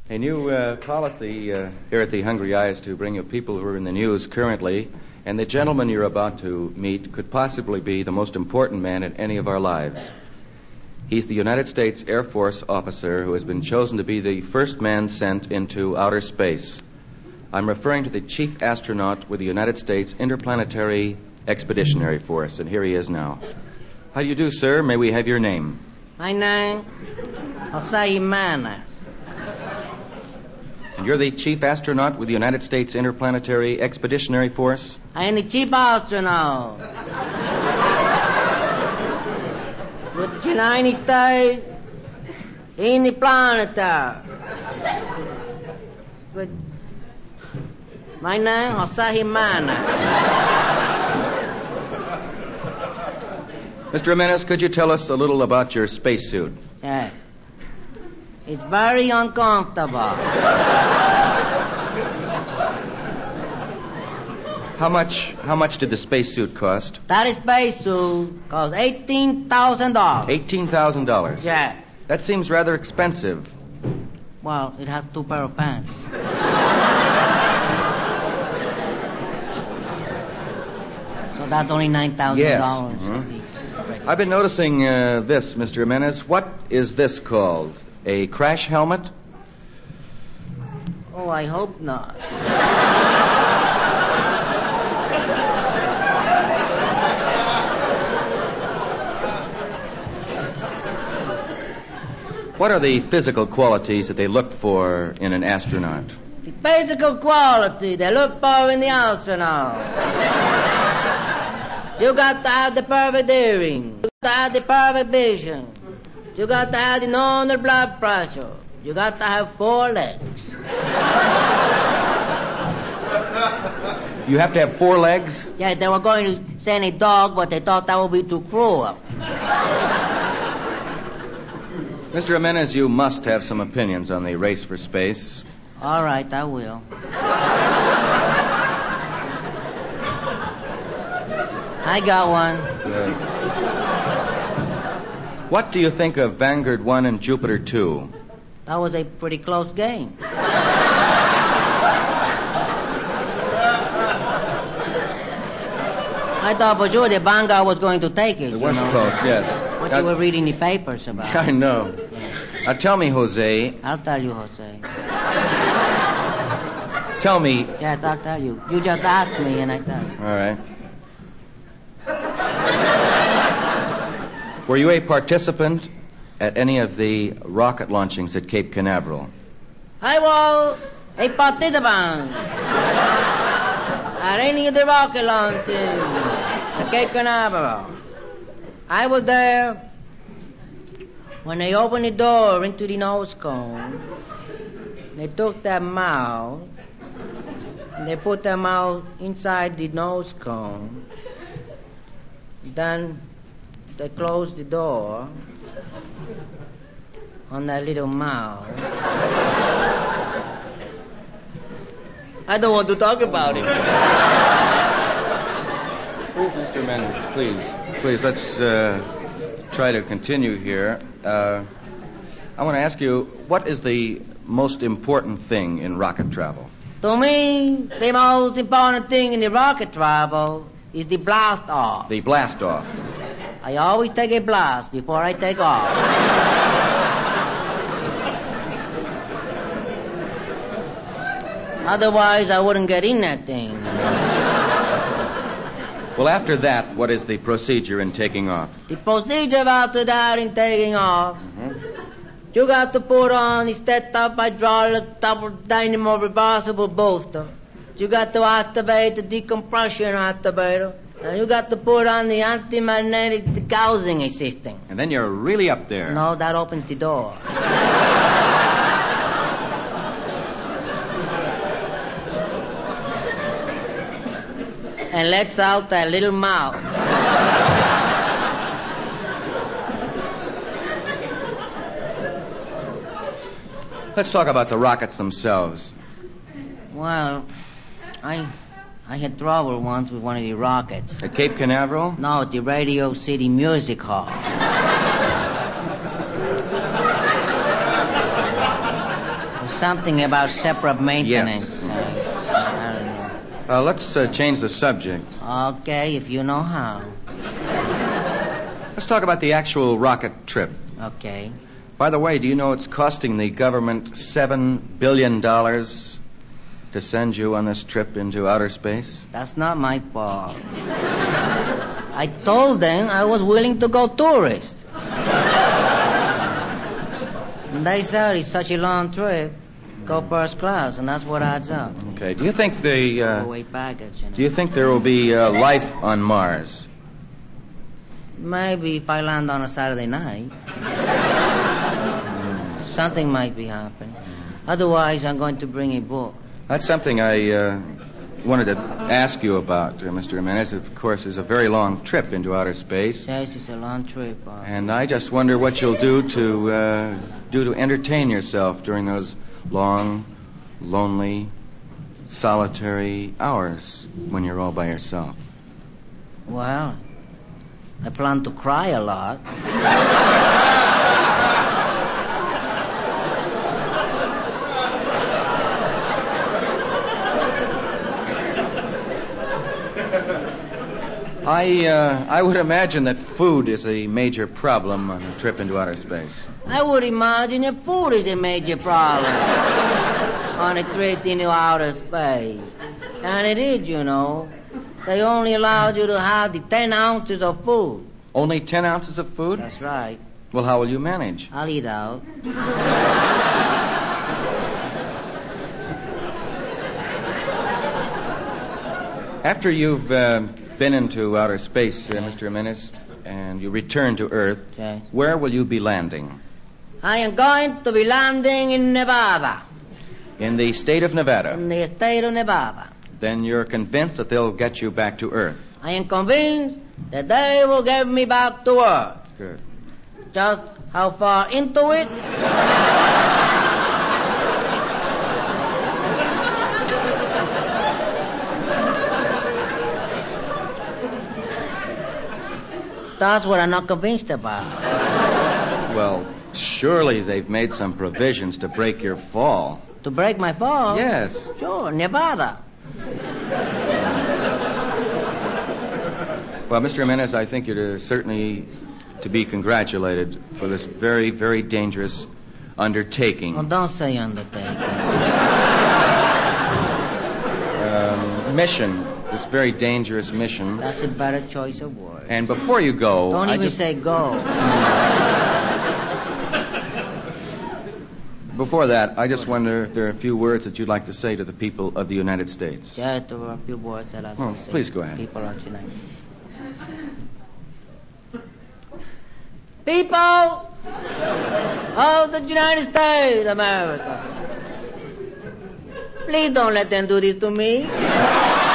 A new policy here at the Hungry Eye is to bring you people who are in the news currently, and the gentleman you're about to meet could possibly be the most important man in any of our lives. He's the United States Air Force officer who has been chosen to be the first man sent into outer space. I'm referring to the chief astronaut with the United States Interplanetary Expeditionary Force, and here he is now. How do you do, sir? May we have your name? My name, Jose Jimenez. And you're the chief astronaut with the United States Interplanetary Expeditionary Force? I am the chief astronaut with the United States in the planetary. But my name, Jose Jimenez. Mr. Jimenez, could you tell us a little about your spacesuit? Yeah. It's very uncomfortable. How much did the spacesuit cost? That spacesuit cost $18,000. $18,000? Yeah. That seems rather expensive. Well, it has 2 pair of pants. So that's only $9,000. Yes. Mm-hmm. I've been noticing this, Mr. Jimenez. What is this called? A crash helmet? Oh, I hope not. What are the physical qualities that they look for in an astronaut? The physical quality they look for in the astronaut. You got to have the perfect hearing. You got to have the perfect vision. You got to have the normal blood pressure. You got to have 4 legs. You have to have 4 legs? Yeah, they were going to send a dog, but they thought that would be too cruel. Mr. Jimenez, you must have some opinions on the race for space. All right, I will. I got one. Good. What do you think of Vanguard 1 and Jupiter 2? That was a pretty close game. I thought for sure the Vanguard was going to take it. It was close, yes. What you were reading the papers about. I know. Now tell me, Jose. I'll tell you, Jose. Tell me. Yes, I'll tell you. You just ask me and I tell you. All right. Were you a participant at any of the rocket launchings at Cape Canaveral? I was a participant at any of the rocket launches at Cape Canaveral. I was there when they opened the door into the nose cone. They took their mouth and they put their mouth inside the nose cone. Then they closed the door on that little mouth. I don't want to talk about it. Mr. Mendes, please, let's try to continue here. I want to ask you, what is the most important thing in rocket travel? To me, the most important thing in the rocket travel is the blast off. The blast off. I always take a blast before I take off. Otherwise, I wouldn't get in that thing. Well, after that, what is the procedure in taking off? The procedure after that in taking off, you got to put on a step-up hydraulic double dynamo reversible booster. You got to activate the decompression activator. And you got to put on the anti-magnetic degaussing system. And then you're really up there. No, that opens the door. And lets out that little mouth. Let's talk about the rockets themselves. Well, I had trouble once with one of the rockets. At Cape Canaveral? No, at the Radio City Music Hall. Something about separate maintenance. Yes. I don't know. Let's change the subject. Okay, if you know how. Let's talk about the actual rocket trip. Okay. By the way, do you know it's costing the government $7 billion to send you on this trip into outer space? That's not my fault. I told them I was willing to go tourist. And they said it's such a long trip. Go first class, and that's what adds up. Okay. Do you think Overweight baggage, you know. Do you think there will be life on Mars? Maybe if I land on a Saturday night. Something might be happening. Otherwise, I'm going to bring a book. That's something I wanted to ask you about, Mr. Jimenez. Of course, it's a very long trip into outer space. Yes, it's a long trip. And I just wonder what you'll do to entertain yourself during those long, lonely, solitary hours when you're all by yourself. Well, I plan to cry a lot. I would imagine that food is a major problem on a trip into outer space. I would imagine that food is a major problem on a trip into outer space. And it is, you know. They only allowed you to have the 10 ounces of food. Only 10 ounces of food? That's right. Well, how will you manage? I'll eat out. After you've been into outer space, Mr. Jimenez, and you return to Earth, Okay. where will you be landing? I am going to be landing in Nevada. In the state of Nevada. In the state of Nevada. Then you're convinced that they'll get you back to Earth. I am convinced that they will get me back to Earth. Good. Just how far into it? That's what I'm not convinced about. Well, surely they've made some provisions to break your fall. To break my fall? Yes. Sure, Nevada. Well, Mr. Jimenez, I think you're certainly to be congratulated for this very, very dangerous undertaking. Well, don't say undertaking. Mission. This very dangerous mission. That's a better choice of words. And before you go... Don't even say go. Before that, I just wonder if there are a few words that you'd like to say to the people of the United States. Yeah, there were a few words that I was going to say. Please go ahead. People of the United People of the United States, America. Please don't let them do this to me.